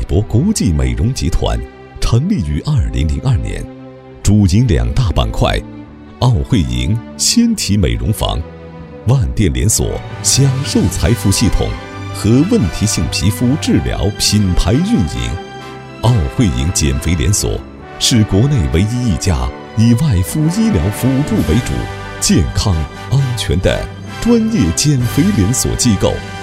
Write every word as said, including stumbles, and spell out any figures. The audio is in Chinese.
博国际美容集团成立于二零零二年，主营两大板块：奥惠营纤体美容房、万店连锁享受财富系统和问题性皮肤治疗品牌运营。奥惠营减肥连锁是国内唯一一家以外敷医疗辅助为主、健康安全的专业减肥连锁机构。